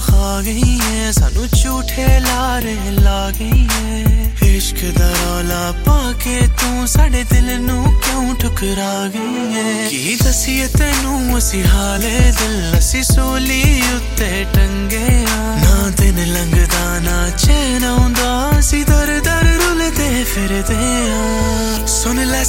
खा गई है, सानू झूठे लारे ला गई है। इश्क दा रौला पाके तू साडे दिल नू क्यों ठुकरा गई है। की दसीए तैनू असी हाले दिल, असी सूली उत्ते टंगे ना दिन लंघदा ना चैन आउंदा, असी दर दर रुलदे फिरदे आ। सुन लै